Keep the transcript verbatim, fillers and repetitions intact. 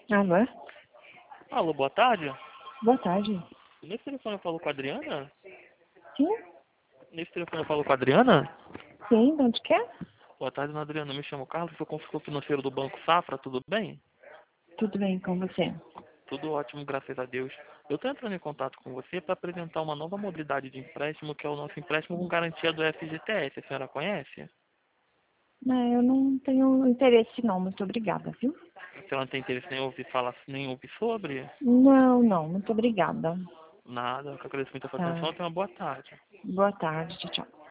Alô? Alô, boa tarde. Boa tarde. Nesse telefone eu falo com a Adriana? Sim? Nesse telefone eu falo com a Adriana? Sim, de onde que é? Boa tarde, dona Adriana. Me chamo Carlos, sou consultor financeiro do Banco Safra, tudo bem? Tudo bem com você? Tudo ótimo, graças a Deus. Eu estou entrando em contato com você para apresentar uma nova modalidade de empréstimo, que é o nosso empréstimo com garantia do F G T S. A senhora conhece? Não, eu não tenho interesse não, muito obrigada, viu? A senhora não tem interesse nem em ouvir falar, nem ouvir sobre? Não, não, muito obrigada. Nada, eu agradeço muito a sua Tá. atenção. Tenha uma boa tarde. Boa tarde, tchau, tchau.